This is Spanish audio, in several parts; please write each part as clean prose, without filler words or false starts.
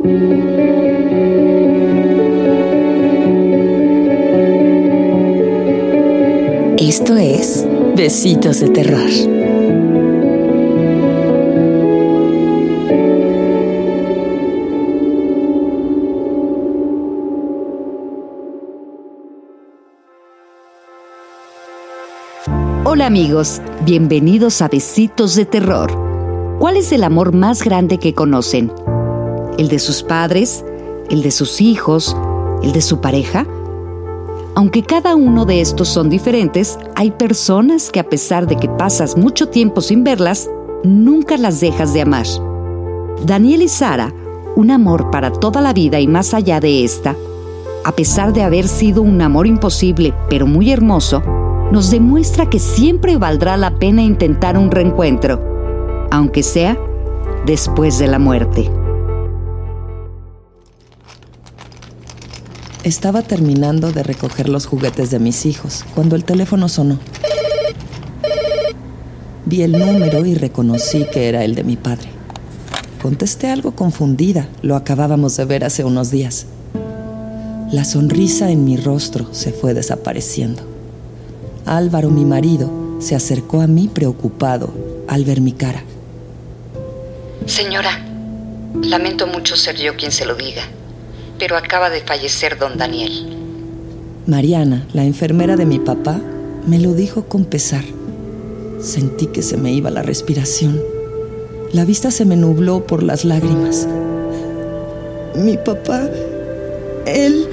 Esto es Besitos de Terror. Hola amigos, bienvenidos a Besitos de Terror. ¿Cuál es el amor más grande que conocen? ¿El de sus padres? ¿El de sus hijos? ¿El de su pareja? Aunque cada uno de estos son diferentes, hay personas que a pesar de que pasas mucho tiempo sin verlas, nunca las dejas de amar. Daniel y Sara, un amor para toda la vida y más allá de esta, a pesar de haber sido un amor imposible pero muy hermoso, nos demuestra que siempre valdrá la pena intentar un reencuentro, aunque sea después de la muerte. Estaba terminando de recoger los juguetes de mis hijos cuando el teléfono sonó. Vi el número y reconocí que era el de mi padre. Contesté algo confundida, lo acabábamos de ver hace unos días. La sonrisa en mi rostro se fue desapareciendo. Álvaro, mi marido, se acercó a mí preocupado al ver mi cara. Señora, lamento mucho ser yo quien se lo diga, pero acaba de fallecer don Daniel. Mariana, la enfermera de mi papá, me lo dijo con pesar. Sentí que se me iba la respiración. La vista se me nubló por las lágrimas. Mi papá, él...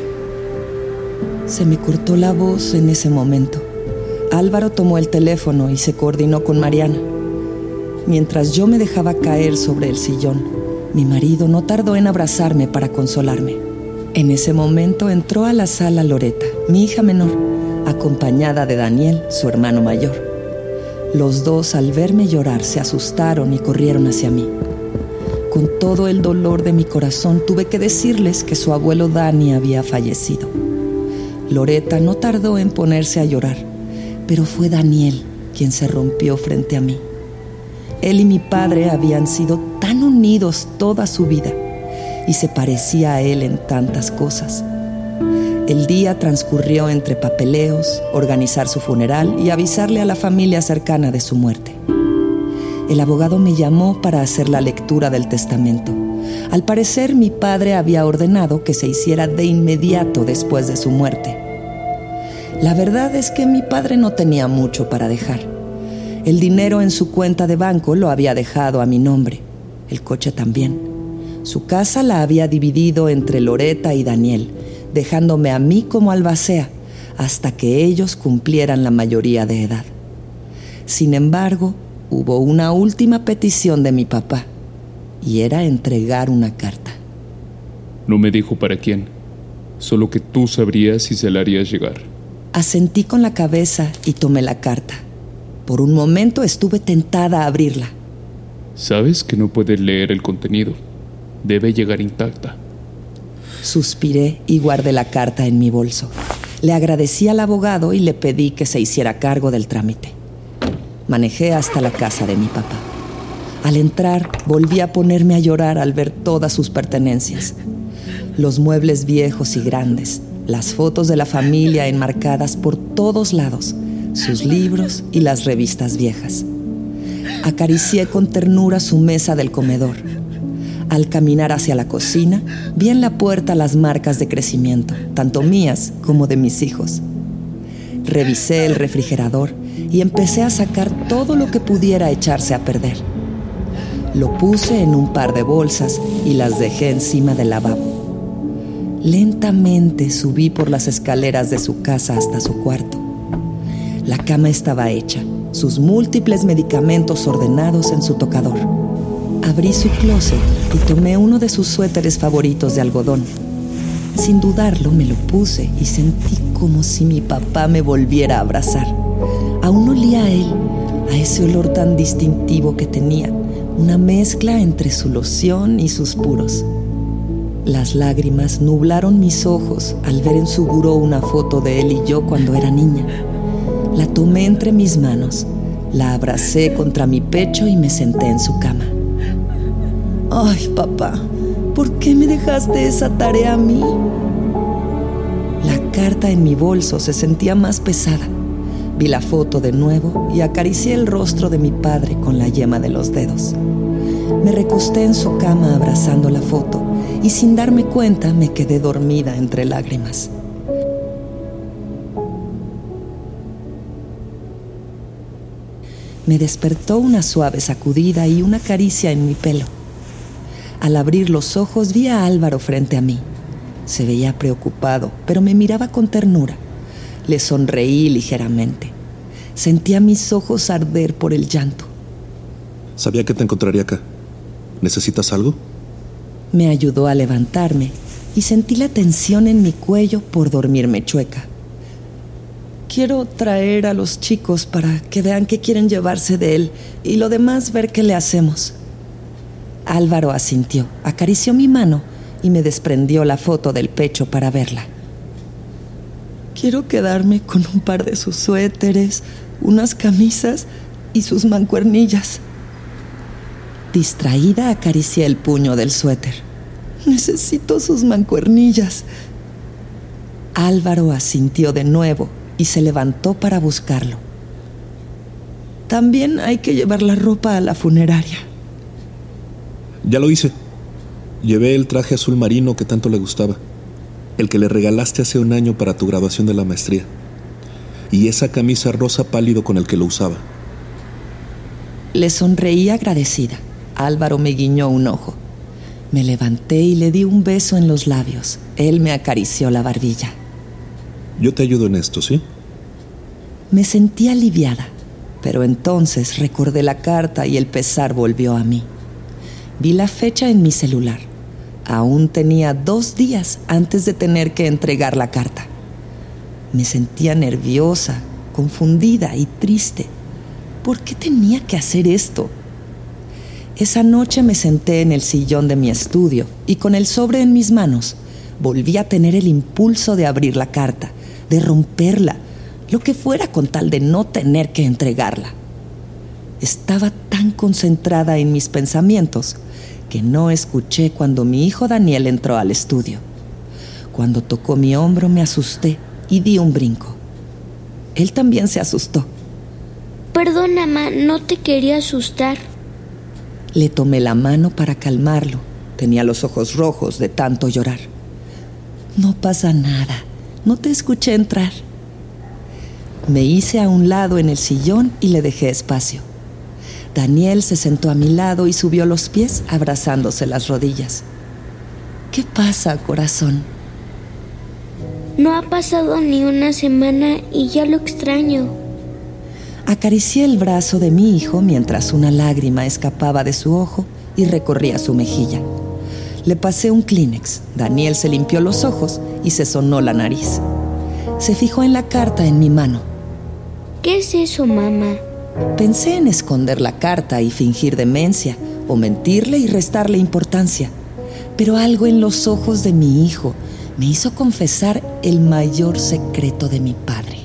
Se me cortó la voz en ese momento. Álvaro tomó el teléfono y se coordinó con Mariana. Mientras yo me dejaba caer sobre el sillón, mi marido no tardó en abrazarme para consolarme. En ese momento entró a la sala Loreta, mi hija menor, acompañada de Daniel, su hermano mayor. Los dos, al verme llorar, se asustaron y corrieron hacia mí. Con todo el dolor de mi corazón, tuve que decirles que su abuelo Dani había fallecido. Loreta no tardó en ponerse a llorar, pero fue Daniel quien se rompió frente a mí. Él y mi padre habían sido tan unidos toda su vida y se parecía a él en tantas cosas. El día transcurrió entre papeleos, organizar su funeral y avisarle a la familia cercana de su muerte. El abogado me llamó para hacer la lectura del testamento. Al parecer, mi padre había ordenado que se hiciera de inmediato después de su muerte. La verdad es que mi padre no tenía mucho para dejar. El dinero en su cuenta de banco lo había dejado a mi nombre, el coche también. Su casa la había dividido entre Loreta y Daniel, dejándome a mí como albacea hasta que ellos cumplieran la mayoría de edad. Sin embargo, hubo una última petición de mi papá, y era entregar una carta. No me dijo para quién, solo que tú sabrías si se la harías llegar. Asentí con la cabeza y tomé la carta. Por un momento estuve tentada a abrirla. Sabes que no puedes leer el contenido. Debe llegar intacta. Suspiré y guardé la carta en mi bolso. Le agradecí al abogado y le pedí que se hiciera cargo del trámite. Manejé hasta la casa de mi papá. Al entrar, volví a ponerme a llorar al ver todas sus pertenencias. Los muebles viejos y grandes, las fotos de la familia enmarcadas por todos lados, sus libros y las revistas viejas. Acaricié con ternura su mesa del comedor. Al caminar hacia la cocina, vi en la puerta las marcas de crecimiento, tanto mías como de mis hijos. Revisé el refrigerador y empecé a sacar todo lo que pudiera echarse a perder. Lo puse en un par de bolsas y las dejé encima del lavabo. Lentamente subí por las escaleras de su casa hasta su cuarto. La cama estaba hecha, sus múltiples medicamentos ordenados en su tocador. Abrí su closet y tomé uno de sus suéteres favoritos de algodón. Sin dudarlo, me lo puse y sentí como si mi papá me volviera a abrazar. Aún olía a él, a ese olor tan distintivo que tenía, una mezcla entre su loción y sus puros. Las lágrimas nublaron mis ojos al ver en su buró una foto de él y yo cuando era niña. La tomé entre mis manos, la abracé contra mi pecho y me senté en su cama. Ay, papá, ¿Por qué me dejaste esa tarea a mí? La carta en mi bolso se sentía más pesada. Vi la foto de nuevo y acaricié el rostro de mi padre con la yema de los dedos. Me recosté en su cama abrazando la foto y sin darme cuenta me quedé dormida entre lágrimas. Me despertó una suave sacudida y una caricia en mi pelo. Al abrir los ojos vi a Álvaro frente a mí. Se veía preocupado, pero me miraba con ternura. Le sonreí ligeramente. Sentía mis ojos arder por el llanto. Sabía que te encontraría acá. ¿Necesitas algo? Me ayudó a levantarme y sentí la tensión en mi cuello por dormirme chueca. Quiero traer a los chicos para que vean qué quieren llevarse de él y lo demás ver qué le hacemos. Álvaro asintió, acarició mi mano y me desprendió la foto del pecho para verla. Quiero quedarme con un par de sus suéteres, unas camisas y sus mancuernillas. Distraída acaricié el puño del suéter. Necesito sus mancuernillas. Álvaro asintió de nuevo y se levantó para buscarlo. También hay que llevar la ropa a la funeraria. Ya lo hice. Llevé el traje azul marino que tanto le gustaba, el que le regalaste hace un año para tu graduación de la maestría, y esa camisa rosa pálido con el que lo usaba. Le sonreí agradecida. Álvaro me guiñó un ojo. Me levanté y le di un beso en los labios. Él me acarició la barbilla. Yo te ayudo en esto, ¿sí? Me sentí aliviada, pero entonces recordé la carta y el pesar volvió a mí. Vi la fecha en mi celular. Aún tenía 2 días antes de tener que entregar la carta. Me sentía nerviosa, confundida y triste. ¿Por qué tenía que hacer esto? Esa noche me senté en el sillón de mi estudio y con el sobre en mis manos volví a tener el impulso de abrir la carta, de romperla, lo que fuera con tal de no tener que entregarla. Estaba tan concentrada en mis pensamientos que no escuché cuando mi hijo Daniel entró al estudio. Cuando tocó mi hombro me asusté y di un brinco. Él también se asustó. Perdona, mamá, no te quería asustar. Le tomé la mano para calmarlo. Tenía los ojos rojos de tanto llorar. No pasa nada, no te escuché entrar. Me hice a un lado en el sillón y le dejé espacio. Daniel se sentó a mi lado y subió los pies abrazándose las rodillas. ¿Qué pasa, corazón? No ha pasado ni una semana y ya lo extraño. Acaricié el brazo de mi hijo mientras una lágrima escapaba de su ojo y recorría su mejilla. Le pasé un Kleenex. Daniel se limpió los ojos y se sonó la nariz. Se fijó en la carta en mi mano. ¿Qué es eso, mamá? Pensé en esconder la carta y fingir demencia, o mentirle y restarle importancia. Pero algo en los ojos de mi hijo me hizo confesar el mayor secreto de mi padre.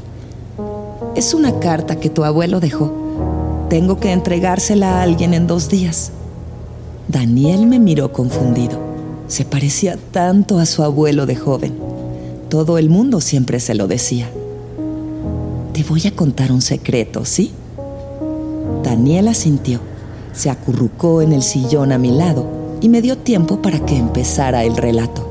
Es una carta que tu abuelo dejó. Tengo que entregársela a alguien en 2 días. Daniel me miró confundido. Se parecía tanto a su abuelo de joven. Todo el mundo siempre se lo decía. Te voy a contar un secreto, ¿sí? Daniel asintió. Se acurrucó en el sillón a mi lado y me dio tiempo para que empezara el relato.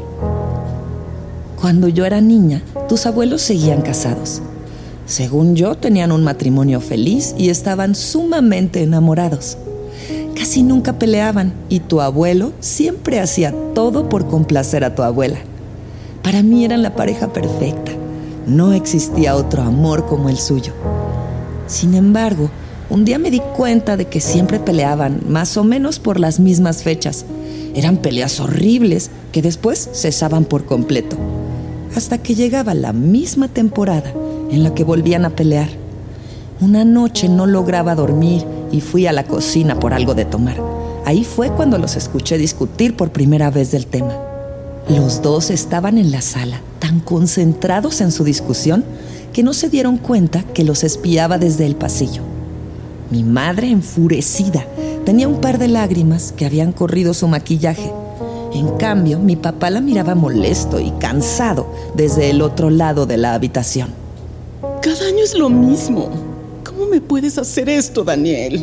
Cuando yo era niña, tus abuelos seguían casados. Según yo, tenían un matrimonio feliz y estaban sumamente enamorados. Casi nunca peleaban y tu abuelo siempre hacía todo por complacer a tu abuela. Para mí eran la pareja perfecta. No existía otro amor como el suyo. Sin embargo, un día me di cuenta de que siempre peleaban, más o menos por las mismas fechas. Eran peleas horribles que después cesaban por completo, hasta que llegaba la misma temporada en la que volvían a pelear. Una noche no lograba dormir y fui a la cocina por algo de tomar. Ahí fue cuando los escuché discutir por primera vez del tema. Los dos estaban en la sala, tan concentrados en su discusión que no se dieron cuenta que los espiaba desde el pasillo. Mi madre, enfurecida, tenía un par de lágrimas que habían corrido su maquillaje. En cambio, mi papá la miraba molesto y cansado desde el otro lado de la habitación. Cada año es lo mismo. ¿Cómo me puedes hacer esto, Daniel?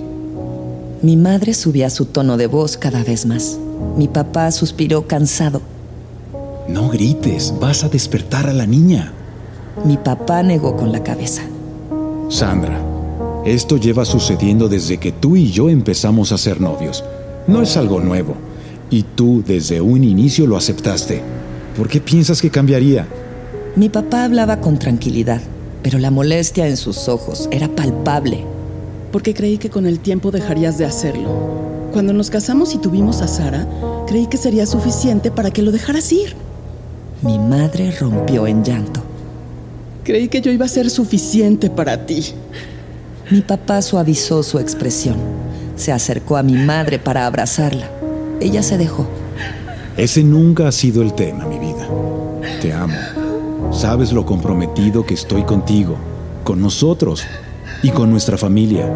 Mi madre subía su tono de voz cada vez más. Mi papá suspiró cansado. No grites, vas a despertar a la niña. Mi papá negó con la cabeza. Sandra, esto lleva sucediendo desde que tú y yo empezamos a ser novios. No es algo nuevo. Y tú desde un inicio lo aceptaste. ¿Por qué piensas que cambiaría? Mi papá hablaba con tranquilidad, pero la molestia en sus ojos era palpable. Porque creí que con el tiempo dejarías de hacerlo. Cuando nos casamos y tuvimos a Sara, creí que sería suficiente para que lo dejaras ir. Mi madre rompió en llanto. Creí que yo iba a ser suficiente para ti. Mi papá suavizó su expresión. Se acercó a mi madre para abrazarla. Ella se dejó. Ese nunca ha sido el tema, mi vida. Te amo. Sabes lo comprometido que estoy contigo, con nosotros y con nuestra familia.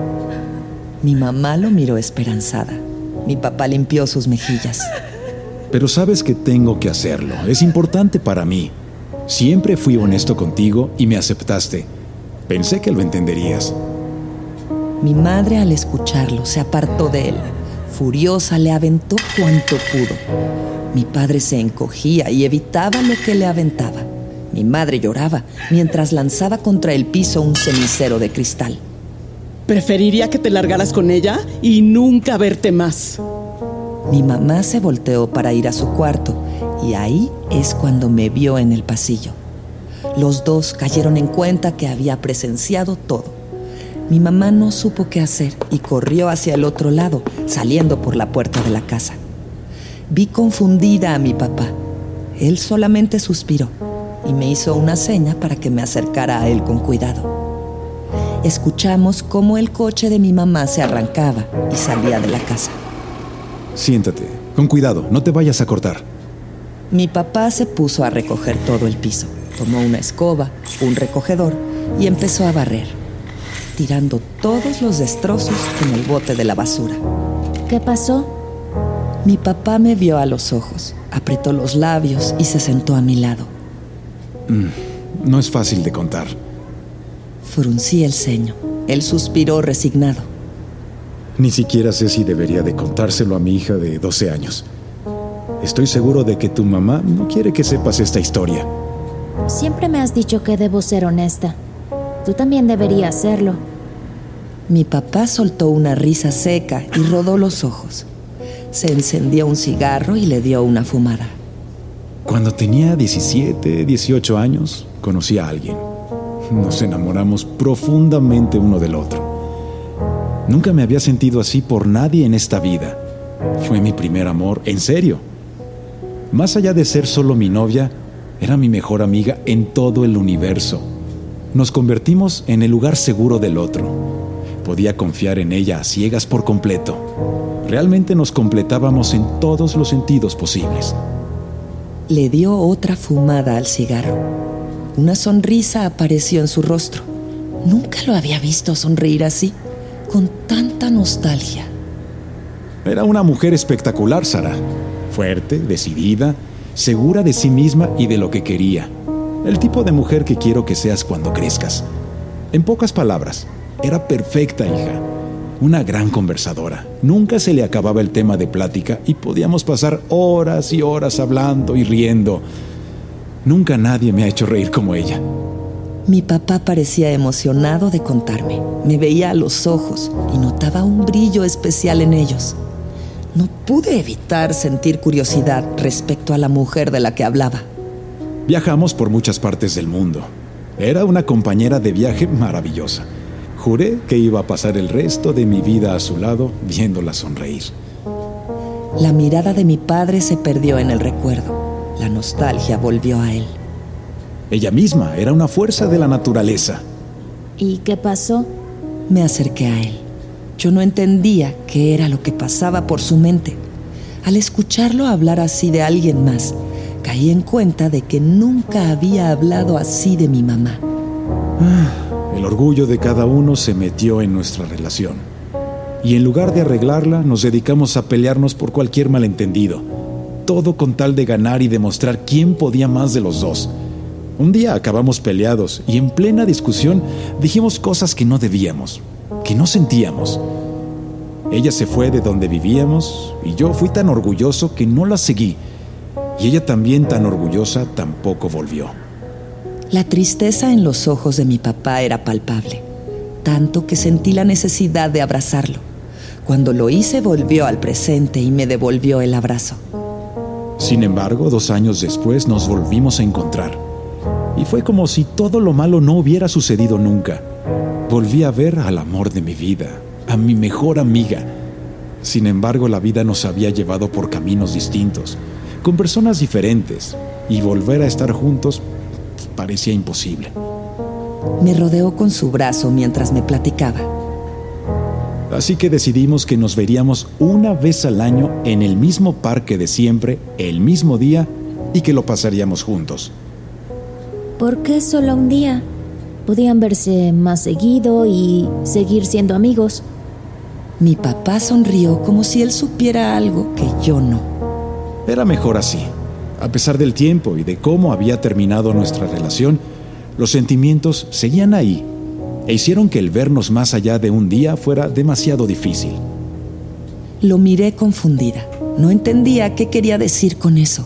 Mi mamá lo miró esperanzada. Mi papá limpió sus mejillas. Pero sabes que tengo que hacerlo. Es importante para mí. Siempre fui honesto contigo y me aceptaste. Pensé que lo entenderías. Mi madre, al escucharlo, se apartó de él. Furiosa, le aventó cuanto pudo. Mi padre se encogía y evitaba lo que le aventaba. Mi madre lloraba mientras lanzaba contra el piso un cenicero de cristal. Preferiría que te largaras con ella y nunca verte más. Mi mamá se volteó para ir a su cuarto y ahí es cuando me vio en el pasillo. Los dos cayeron en cuenta que había presenciado todo. Mi mamá no supo qué hacer y corrió hacia el otro lado, saliendo por la puerta de la casa. Vi confundida a mi papá. Él solamente suspiró y me hizo una seña para que me acercara a él con cuidado. Escuchamos cómo el coche de mi mamá se arrancaba y salía de la casa. Siéntate, con cuidado, no te vayas a cortar. Mi papá se puso a recoger todo el piso. Tomó una escoba, un recogedor y empezó a barrer, tirando todos los destrozos en el bote de la basura. ¿Qué pasó? Mi papá me vio a los ojos, apretó los labios y se sentó a mi lado. No es fácil de contar. Fruncí el ceño. Él suspiró resignado. Ni siquiera sé si debería de contárselo a mi hija de 12 años. Estoy seguro de que tu mamá no quiere que sepas esta historia. Siempre me has dicho que debo ser honesta. Tú también deberías serlo. Mi papá soltó una risa seca y rodó los ojos. Se encendió un cigarro y le dio una fumada. Cuando tenía 17, 18 años, conocí a alguien. Nos enamoramos profundamente uno del otro. Nunca me había sentido así por nadie en esta vida. Fue mi primer amor, en serio. Más allá de ser solo mi novia, era mi mejor amiga en todo el universo. Nos convertimos en el lugar seguro del otro. Podía confiar en ella a ciegas por completo. Realmente nos completábamos en todos los sentidos posibles. Le dio otra fumada al cigarro. Una sonrisa apareció en su rostro. Nunca lo había visto sonreír así, con tanta nostalgia. Era una mujer espectacular, Sara. Fuerte, decidida, segura de sí misma y de lo que quería. El tipo de mujer que quiero que seas cuando crezcas. En pocas palabras, era perfecta, hija. Una gran conversadora. Nunca se le acababa el tema de plática y podíamos pasar horas y horas hablando y riendo. Nunca nadie me ha hecho reír como ella. Mi papá parecía emocionado de contarme. Me veía a los ojos y notaba un brillo especial en ellos. No pude evitar sentir curiosidad respecto a la mujer de la que hablaba. Viajamos por muchas partes del mundo. Era una compañera de viaje maravillosa. Juré que iba a pasar el resto de mi vida a su lado viéndola sonreír. La mirada de mi padre se perdió en el recuerdo. La nostalgia volvió a él. Ella misma era una fuerza de la naturaleza. ¿Y qué pasó? Me acerqué a él. Yo no entendía qué era lo que pasaba por su mente. Al escucharlo hablar así de alguien más, caí en cuenta de que nunca había hablado así de mi mamá. El orgullo de cada uno se metió en nuestra relación. Y en lugar de arreglarla, nos dedicamos a pelearnos por cualquier malentendido. todo con tal de ganar y demostrar quién podía más de los dos. Un día acabamos peleados y en plena discusión dijimos cosas que no debíamos, que no sentíamos. Ella se fue de donde vivíamos y yo fui tan orgulloso que no la seguí. Y ella también, tan orgullosa, tampoco volvió. La tristeza en los ojos de mi papá era palpable, tanto que sentí la necesidad de abrazarlo. Cuando lo hice, volvió al presente y me devolvió el abrazo. Sin embargo, 2 años después nos volvimos a encontrar. Y fue como si todo lo malo no hubiera sucedido nunca. Volví a ver al amor de mi vida, a mi mejor amiga. Sin embargo, la vida nos había llevado por caminos distintos, con personas diferentes, y volver a estar juntos parecía imposible. Me rodeó con su brazo mientras me platicaba. Así que decidimos que nos veríamos una vez al año en el mismo parque de siempre, el mismo día, y que lo pasaríamos juntos. ¿Por qué solo un día? Podían verse más seguido y seguir siendo amigos. Mi papá sonrió como si él supiera algo que yo no. Era mejor así. A pesar del tiempo y de cómo había terminado nuestra relación, los sentimientos seguían ahí e hicieron que el vernos más allá de un día fuera demasiado difícil. Lo miré confundida. No entendía qué quería decir con eso.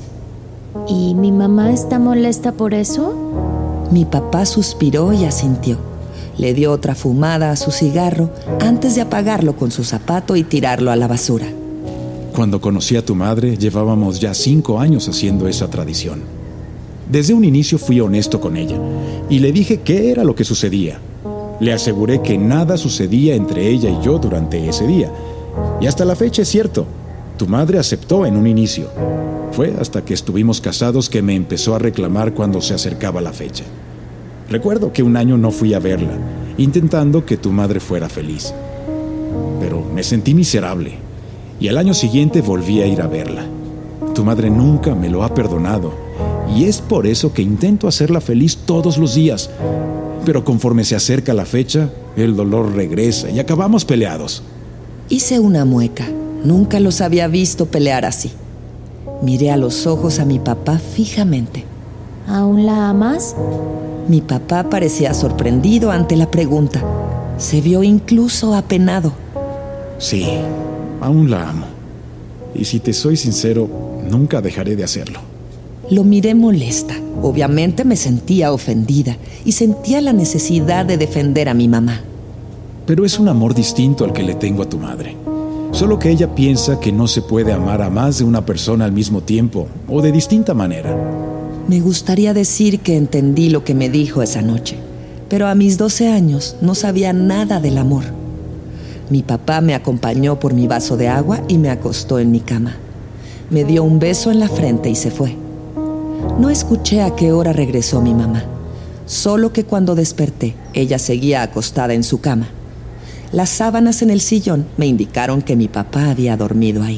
¿Y mi mamá está molesta por eso? Mi papá suspiró y asintió. Le dio otra fumada a su cigarro antes de apagarlo con su zapato y tirarlo a la basura. Cuando conocí a tu madre, llevábamos ya 5 años haciendo esa tradición. Desde un inicio fui honesto con ella y le dije qué era lo que sucedía. Le aseguré que nada sucedía entre ella y yo durante ese día. Y hasta la fecha es cierto, tu madre aceptó en un inicio. Fue hasta que estuvimos casados que me empezó a reclamar cuando se acercaba la fecha. Recuerdo que un año no fui a verla, intentando que tu madre fuera feliz. Pero me sentí miserable, y al año siguiente volví a ir a verla. Tu madre nunca me lo ha perdonado, y es por eso que intento hacerla feliz todos los días. Pero conforme se acerca la fecha, el dolor regresa y acabamos peleados. Hice una mueca. Nunca los había visto pelear así. Miré a los ojos a mi papá fijamente. ¿Aún la amas? Mi papá parecía sorprendido ante la pregunta. Se vio incluso apenado. Sí, aún la amo. Y si te soy sincero, nunca dejaré de hacerlo. Lo miré molesta. Obviamente me sentía ofendida y sentía la necesidad de defender a mi mamá. Pero es un amor distinto al que le tengo a tu madre. Solo que ella piensa que no se puede amar a más de una persona al mismo tiempo o de distinta manera. Me gustaría decir que entendí lo que me dijo esa noche, pero a mis 12 años no sabía nada del amor. Mi papá me acompañó por mi vaso de agua y me acostó en mi cama. Me dio un beso en la frente y se fue. No escuché a qué hora regresó mi mamá, solo que cuando desperté, ella seguía acostada en su cama. Las sábanas en el sillón me indicaron que mi papá había dormido ahí.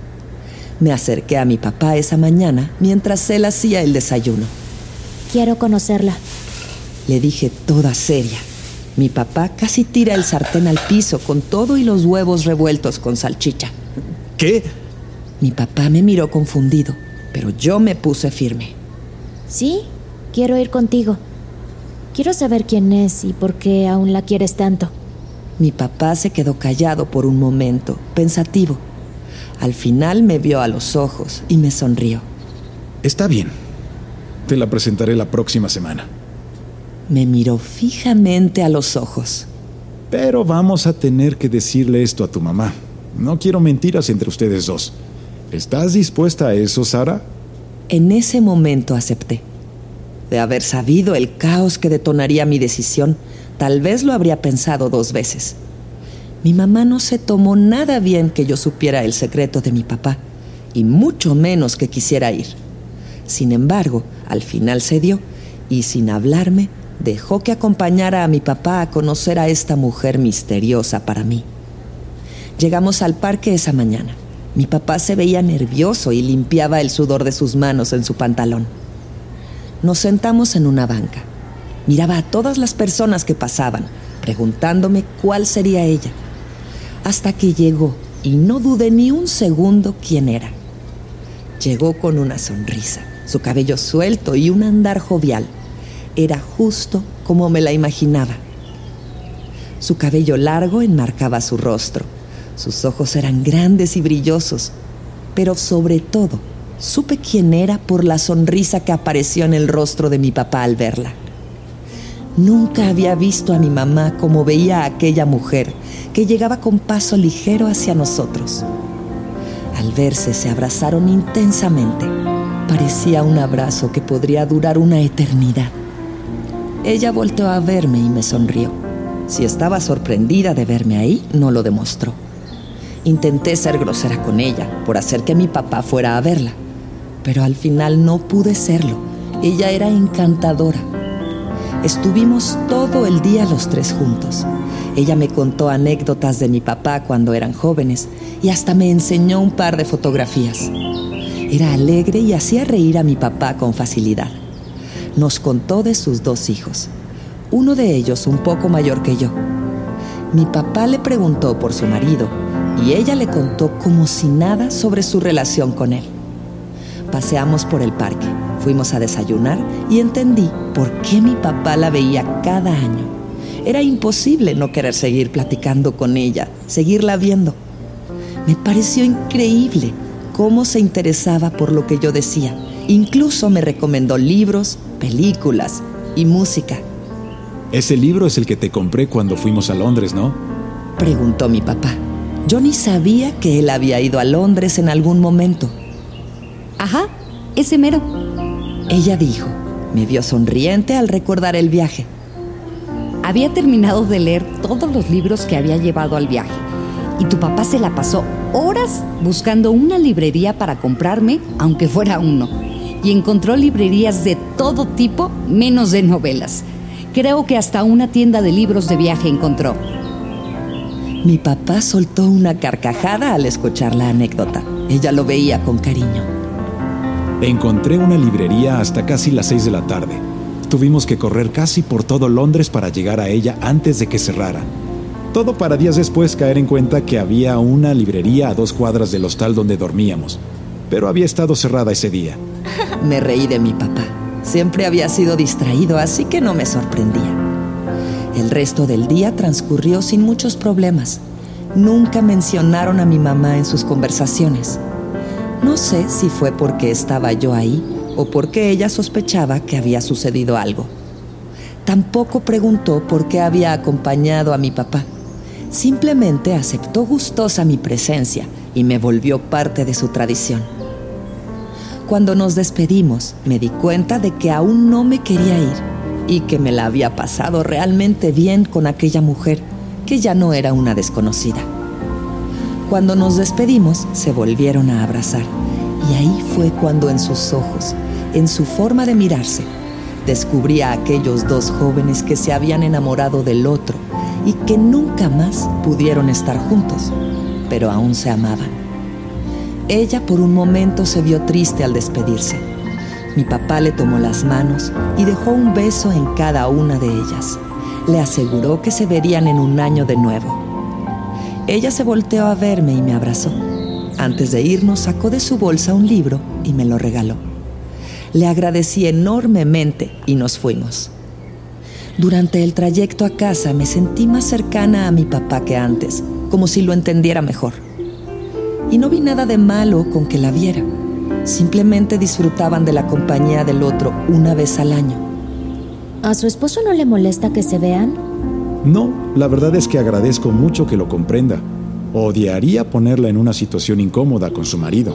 Me acerqué a mi papá esa mañana mientras él hacía el desayuno. Quiero conocerla, le dije toda seria. Mi papá casi tira el sartén al piso con todo y los huevos revueltos con salchicha. ¿Qué? Mi papá me miró confundido, pero yo me puse firme. Sí, quiero ir contigo. Quiero saber quién es y por qué aún la quieres tanto. Mi papá se quedó callado por un momento, pensativo. Al final me vio a los ojos y me sonrió. Está bien. Te la presentaré la próxima semana. Me miró fijamente a los ojos. Pero vamos a tener que decirle esto a tu mamá. No quiero mentiras entre ustedes dos. ¿Estás dispuesta a eso, Sara? En ese momento acepté. De haber sabido el caos que detonaría mi decisión, tal vez lo habría pensado 2 veces. Mi mamá no se tomó nada bien que yo supiera el secreto de mi papá, y mucho menos que quisiera ir. Sin embargo, al final cedió, y sin hablarme, dejó que acompañara a mi papá a conocer a esta mujer misteriosa para mí. Llegamos al parque esa mañana. Mi papá se veía nervioso y limpiaba el sudor de sus manos en su pantalón. Nos sentamos en una banca. Miraba a todas las personas que pasaban, preguntándome cuál sería ella. Hasta que llegó y no dudé ni un segundo quién era. Llegó con una sonrisa, su cabello suelto y un andar jovial. Era justo como me la imaginaba. Su cabello largo enmarcaba su rostro. Sus ojos eran grandes y brillosos, pero sobre todo supe quién era por la sonrisa que apareció en el rostro de mi papá al verla. Nunca había visto a mi mamá como veía a aquella mujer que llegaba con paso ligero hacia nosotros. Al verse se abrazaron intensamente. Parecía un abrazo que podría durar una eternidad. Ella volteó a verme y me sonrió. Si estaba sorprendida de verme ahí, no lo demostró. Intenté ser grosera con ella por hacer que mi papá fuera a verla, pero al final no pude serlo. Ella era encantadora. Estuvimos todo el día los tres juntos. Ella me contó anécdotas de mi papá cuando eran jóvenes y hasta me enseñó un par de fotografías. Era alegre y hacía reír a mi papá con facilidad. Nos contó de sus 2 hijos, uno de ellos un poco mayor que yo. Mi papá le preguntó por su marido y ella le contó como si nada sobre su relación con él. Paseamos por el parque, fuimos a desayunar y entendí por qué mi papá la veía cada año. Era imposible no querer seguir platicando con ella, seguirla viendo. Me pareció increíble cómo se interesaba por lo que yo decía. Incluso me recomendó libros, películas y música. Ese libro es el que te compré cuando fuimos a Londres, ¿no? Preguntó mi papá. Yo ni sabía que él había ido a Londres en algún momento. Ajá, ese mero. Ella dijo. Me vio sonriente al recordar el viaje. Había terminado de leer todos los libros que había llevado al viaje y tu papá se la pasó horas buscando una librería para comprarme, aunque fuera uno, y encontró librerías de todo tipo, menos de novelas. Creo que hasta una tienda de libros de viaje encontró. Mi papá soltó una carcajada al escuchar la anécdota. Ella lo veía con cariño. Encontré una librería hasta casi las 6 de la tarde. Tuvimos que correr casi por todo Londres para llegar a ella antes de que cerrara. Todo para días después caer en cuenta que había una librería a 2 cuadras del hostal donde dormíamos, pero había estado cerrada ese día. Me reí de mi papá. Siempre había sido distraído, así que no me sorprendía. El resto del día transcurrió sin muchos problemas. Nunca mencionaron a mi mamá en sus conversaciones. No sé si fue porque estaba yo ahí o porque ella sospechaba que había sucedido algo. Tampoco preguntó por qué había acompañado a mi papá. Simplemente aceptó gustosa mi presencia y me volvió parte de su tradición. Cuando nos despedimos, me di cuenta de que aún no me quería ir y que me la había pasado realmente bien con aquella mujer que ya no era una desconocida. Cuando nos despedimos, se volvieron a abrazar y ahí fue cuando en sus ojos, en su forma de mirarse, descubrí a aquellos 2 jóvenes que se habían enamorado del otro y que nunca más pudieron estar juntos, pero aún se amaban. Ella por un momento se vio triste al despedirse. Mi papá le tomó las manos y dejó un beso en cada una de ellas. Le aseguró que se verían en un año de nuevo. Ella se volteó a verme y me abrazó. Antes de irnos, sacó de su bolsa un libro y me lo regaló. Le agradecí enormemente y nos fuimos. Durante el trayecto a casa me sentí más cercana a mi papá que antes, como si lo entendiera mejor. Y no vi nada de malo con que la viera. Simplemente disfrutaban de la compañía del otro una vez al año. ¿A su esposo no le molesta que se vean? No, la verdad es que agradezco mucho que lo comprenda. Odiaría ponerla en una situación incómoda con su marido.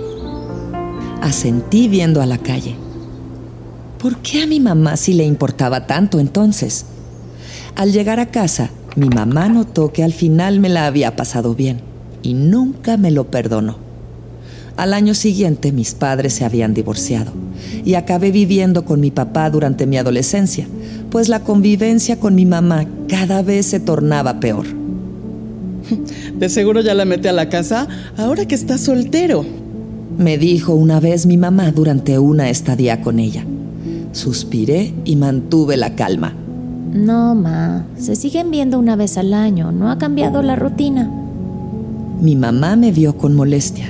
Asentí viendo a la calle. ¿Por qué a mi mamá sí le importaba tanto entonces? Al llegar a casa, mi mamá notó que al final me la había pasado bien y nunca me lo perdonó. Al año siguiente mis padres se habían divorciado y acabé viviendo con mi papá durante mi adolescencia, pues la convivencia con mi mamá cada vez se tornaba peor. De seguro ya la mete a la casa ahora que está soltero, me dijo una vez mi mamá durante una estadía con ella. Suspiré y mantuve la calma. No, ma, se siguen viendo una vez al año, no ha cambiado la rutina. Mi mamá me vio con molestia.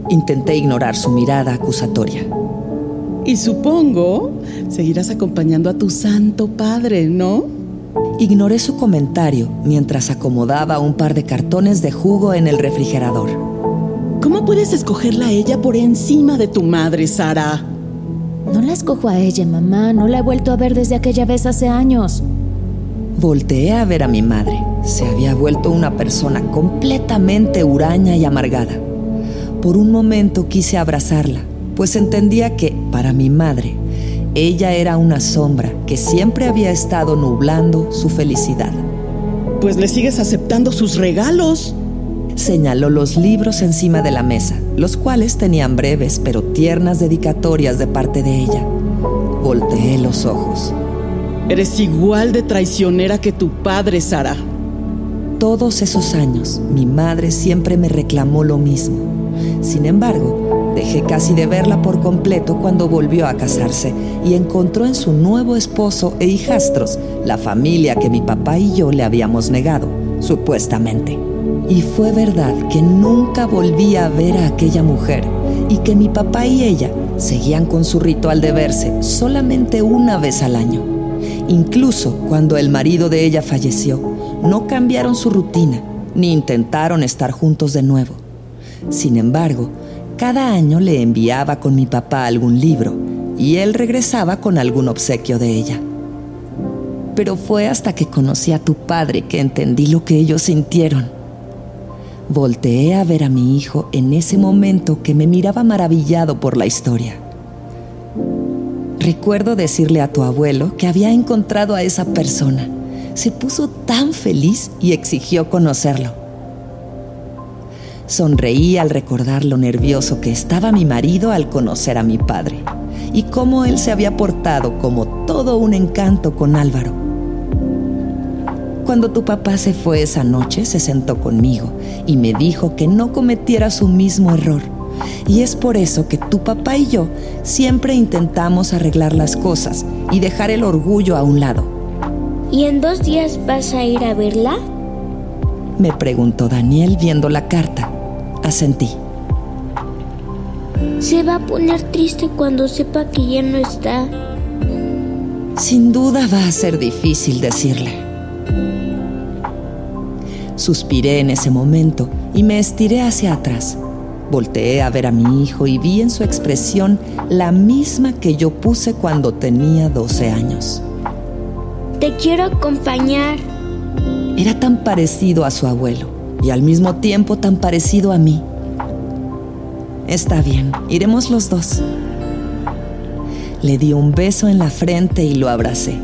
Intenté ignorar su mirada acusatoria. Y supongo seguirás acompañando a tu santo padre, ¿no? Ignoré su comentario mientras acomodaba un par de cartones de jugo en el refrigerador. ¿Cómo puedes escogerla a ella por encima de tu madre, Sara? No la escojo a ella, mamá. No la he vuelto a ver desde aquella vez hace años. Volteé a ver a mi madre. Se había vuelto una persona completamente huraña y amargada. Por un momento quise abrazarla, pues entendía que, para mi madre, ella era una sombra que siempre había estado nublando su felicidad. Pues le sigues aceptando sus regalos. Señaló los libros encima de la mesa, los cuales tenían breves pero tiernas dedicatorias de parte de ella. Volteé los ojos. Eres igual de traicionera que tu padre, Sara. Todos esos años, mi madre siempre me reclamó lo mismo. Sin embargo, dejé casi de verla por completo cuando volvió a casarse y encontró en su nuevo esposo e hijastros la familia que mi papá y yo le habíamos negado, supuestamente. Y fue verdad que nunca volví a ver a aquella mujer y que mi papá y ella seguían con su ritual de verse solamente una vez al año. Incluso cuando el marido de ella falleció, no cambiaron su rutina ni intentaron estar juntos de nuevo. Sin embargo, cada año le enviaba con mi papá algún libro y él regresaba con algún obsequio de ella. Pero fue hasta que conocí a tu padre que entendí lo que ellos sintieron. Volteé a ver a mi hijo en ese momento que me miraba maravillado por la historia. Recuerdo decirle a tu abuelo que había encontrado a esa persona. Se puso tan feliz y exigió conocerlo. Sonreí al recordar lo nervioso que estaba mi marido al conocer a mi padre y cómo él se había portado como todo un encanto con Álvaro. Cuando tu papá se fue esa noche, se sentó conmigo y me dijo que no cometiera su mismo error. Y es por eso que tu papá y yo siempre intentamos arreglar las cosas y dejar el orgullo a un lado. ¿Y en 2 días vas a ir a verla? Me preguntó Daniel viendo la carta. Asentí. Se va a poner triste cuando sepa que ya no está. Sin duda va a ser difícil decirle. Suspiré en ese momento y me estiré hacia atrás. Volteé a ver a mi hijo y vi en su expresión la misma que yo puse cuando tenía 12 años. Te quiero acompañar. Era tan parecido a su abuelo y al mismo tiempo tan parecido a mí. Está bien, iremos los dos. Le di un beso en la frente y lo abracé.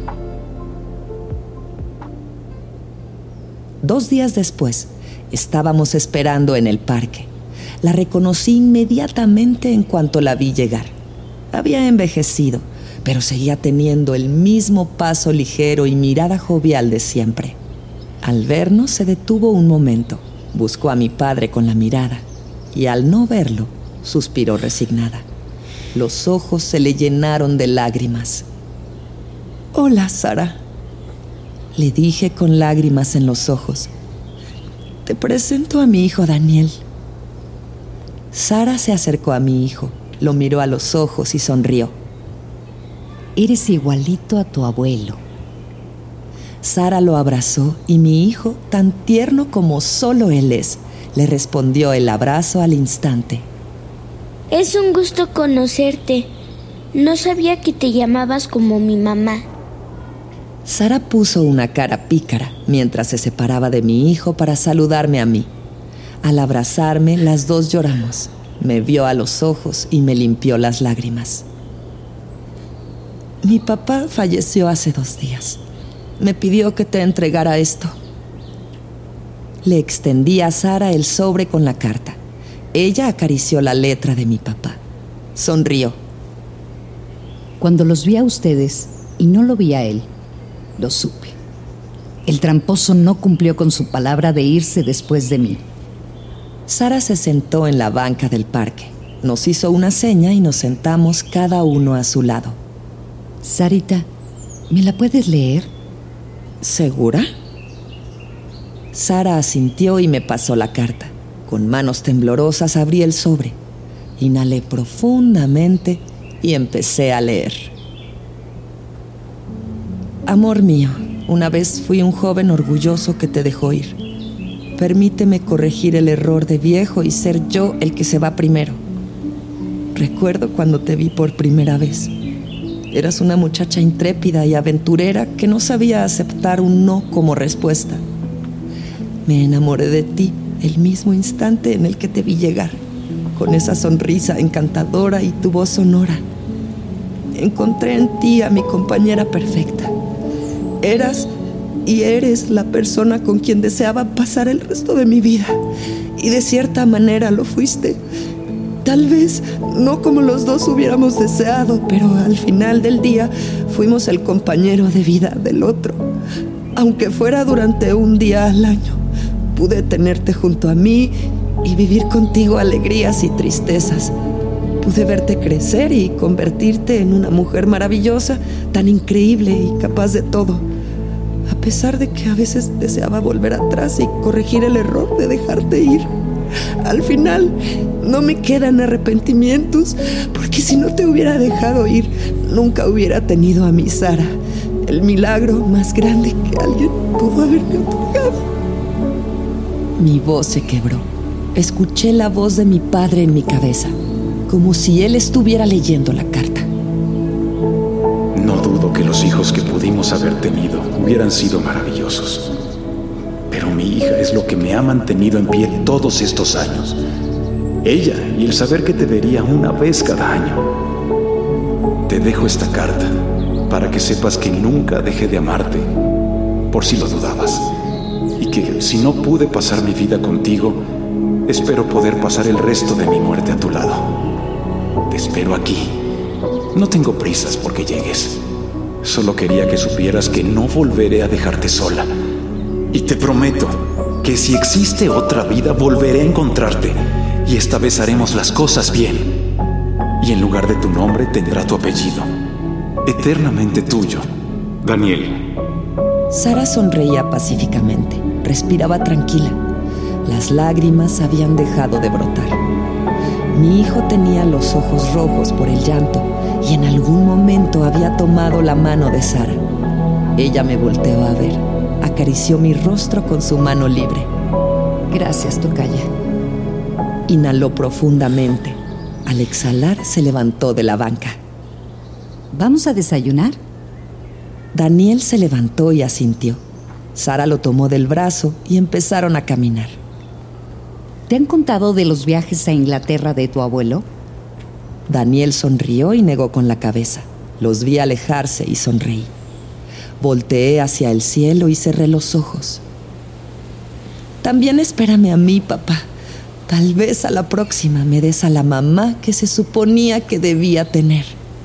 2 días después, estábamos esperando en el parque. La reconocí inmediatamente en cuanto la vi llegar. Había envejecido, pero seguía teniendo el mismo paso ligero y mirada jovial de siempre. Al vernos se detuvo un momento, buscó a mi padre con la mirada y al no verlo, suspiró resignada. Los ojos se le llenaron de lágrimas. «Hola, Sara», le dije con lágrimas en los ojos. «Te presento a mi hijo Daniel». Sara se acercó a mi hijo, lo miró a los ojos y sonrió. Eres igualito a tu abuelo. Sara lo abrazó y mi hijo, tan tierno como solo él es, le respondió el abrazo al instante. Es un gusto conocerte. No sabía que te llamabas como mi mamá. Sara puso una cara pícara mientras se separaba de mi hijo para saludarme a mí. Al abrazarme, las dos lloramos. Me vio a los ojos y me limpió las lágrimas. Mi papá falleció hace 2 días. Me pidió que te entregara esto. Le extendí a Sara el sobre con la carta. Ella acarició la letra de mi papá. Sonrió. Cuando los vi a ustedes y no lo vi a él, lo supe. El tramposo no cumplió con su palabra de irse después de mí. Sara se sentó en la banca del parque. Nos hizo una seña y nos sentamos cada uno a su lado. Sarita, ¿me la puedes leer? ¿Segura? Sara asintió y me pasó la carta. Con manos temblorosas abrí el sobre, inhalé profundamente y empecé a leer. Amor mío, una vez fui un joven orgulloso que te dejó ir. Permíteme corregir el error de viejo y ser yo el que se va primero. Recuerdo cuando te vi por primera vez. Eras una muchacha intrépida y aventurera que no sabía aceptar un no como respuesta. Me enamoré de ti el mismo instante en el que te vi llegar, con esa sonrisa encantadora y tu voz sonora. Encontré en ti a mi compañera perfecta. Eras y eres la persona con quien deseaba pasar el resto de mi vida. Y de cierta manera lo fuiste. Tal vez no como los dos hubiéramos deseado, pero al final del día fuimos el compañero de vida del otro. Aunque fuera durante un día al año, pude tenerte junto a mí y vivir contigo alegrías y tristezas. Pude verte crecer y convertirte en una mujer maravillosa, tan increíble y capaz de todo. A pesar de que a veces deseaba volver atrás y corregir el error de dejarte ir. Al final, no me quedan arrepentimientos, porque si no te hubiera dejado ir, nunca hubiera tenido a mi Sara, el milagro más grande que alguien pudo haberme otorgado. Mi voz se quebró. Escuché la voz de mi padre en mi cabeza, como si él estuviera leyendo la carta. No dudo que los hijos que pudimos haber tenido hubieran sido maravillosos. Pero mi hija es lo que me ha mantenido en pie todos estos años. Ella y el saber que te vería una vez cada año. Te dejo esta carta para que sepas que nunca dejé de amarte, por si lo dudabas. Y que si no pude pasar mi vida contigo, espero poder pasar el resto de mi muerte a tu lado. Te espero aquí. No tengo prisas porque llegues. Solo quería que supieras que no volveré a dejarte sola. Y te prometo que si existe otra vida, volveré a encontrarte. Y esta vez haremos las cosas bien. Y en lugar de tu nombre tendrá tu apellido. Eternamente tuyo, Daniel. Sara sonreía pacíficamente. Respiraba tranquila. Las lágrimas habían dejado de brotar. Mi hijo tenía los ojos rojos por el llanto y en algún momento había tomado la mano de Sara. Ella me volteó a ver. Acarició mi rostro con su mano libre. Gracias, tocaya. Inhaló profundamente. Al exhalar, se levantó de la banca. ¿Vamos a desayunar? Daniel se levantó y asintió. Sara lo tomó del brazo y empezaron a caminar. ¿Te han contado de los viajes a Inglaterra de tu abuelo? Daniel sonrió y negó con la cabeza. Los vi alejarse y sonreí. Volteé hacia el cielo y cerré los ojos. También espérame a mí, papá. Tal vez a la próxima me des a la mamá que se suponía que debía tener.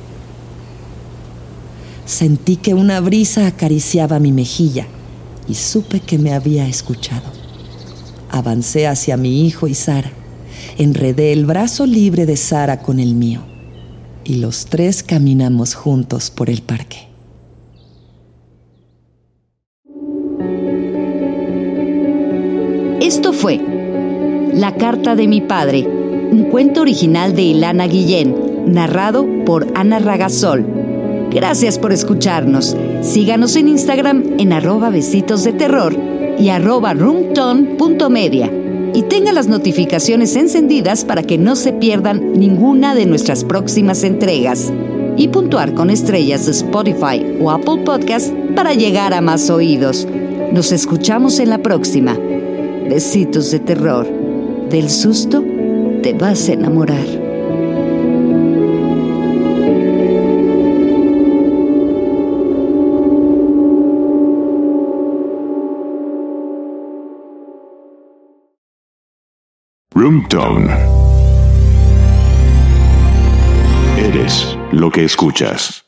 Sentí que una brisa acariciaba mi mejilla y supe que me había escuchado. Avancé hacia mi hijo y Sara. Enredé el brazo libre de Sara con el mío y los tres caminamos juntos por el parque. Esto fue La carta de mi padre, un cuento original de Ilana Guillén, narrado por Ana Ragasol. Gracias por escucharnos. Síganos en Instagram en @besitosdeterror y @roomtone.media. Y tenga las notificaciones encendidas para que no se pierdan ninguna de nuestras próximas entregas. Y puntuar con estrellas de Spotify o Apple Podcast para llegar a más oídos. Nos escuchamos en la próxima. Besitos de terror. Del susto te vas a enamorar. Roomtone. Eres lo que escuchas.